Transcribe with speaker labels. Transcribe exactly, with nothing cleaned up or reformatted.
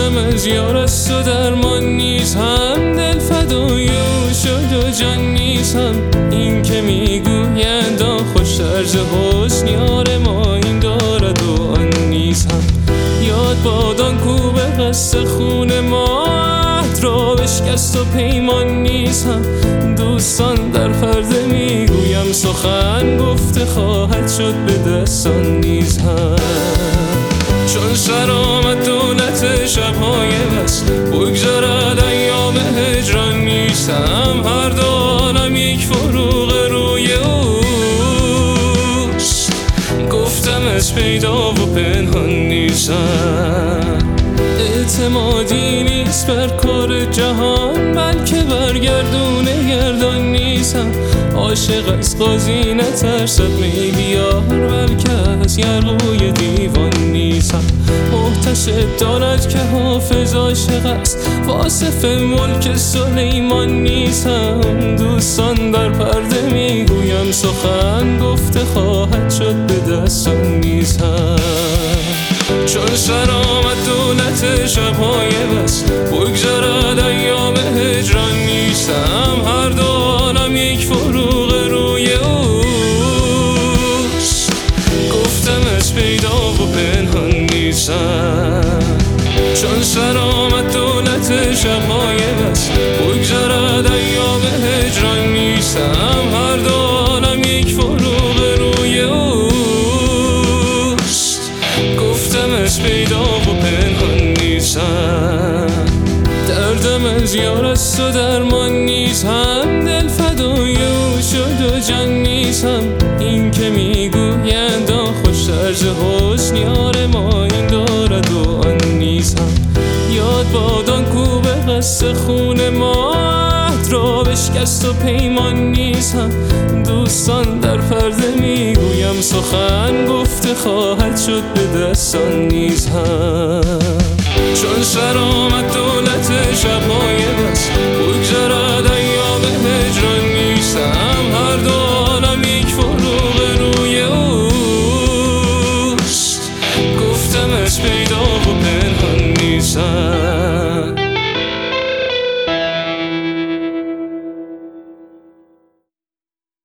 Speaker 1: دردم از یار از تو درمان نیست هم، دل فدای او شد و جان نیست هم. این که میگویند آن خوش طرز حسن یار ما این دارد و آن نیست هم. یاد بادان کو به قصد خون ما عهد را بشکست و پیمان نیست هم. دوستان در پرده میگویم سخن گفته خواهد شد به دستان نیز هم. چون سر آمد دولت شبهای بس بگذرد ایام هجران نیستم. هر دو عالم یک فروغ روی اوست، گفتم از پیدا و پنهان نیستم. اعتمادی نیست بر کار جهان بلکه برگردون گردان نیستم. عاشق از قاضی نترسد می بیار بلکه از یرغوی دیوان نیستم. محتسب داند که حافظ عاشق است واصف ملک سلیمان نیستم. دوستان در پرده میگویم سخن گفته خواهد شد به دستان نیستم. چون سر آمد دولت شبهای بس بگذرد ایام هجران نیستم. هر دو عالم یک فروغ روی اوست، گفتم از پیدا و پنهان نیستم. چون سر آمد دولت شبهای بس بگذرد ایام هجران نیستم. هر دو عالم یک فروغ روی اوست، گفتم از پیدا و پنهان نیستم. دردم از یار از تو درمان نیست هم، دل فدای او شد و جان نیست هم. این که میگویند آن خوش طرز حسن یار ما این دارد و آن نیست هم. یاد بادان کو به قصد خون ما عهد را بشکست و پیمان نیست هم. دوستان در پرده میگویم سخن گفته خواهد شد به دستان نیز هم. چون سر آمد دولت شبهای بس بگذرد ایام هجران نیستم. هر دو عالم یک فروغ روی اوست، گفتم از پیدا و پنهان نیستم.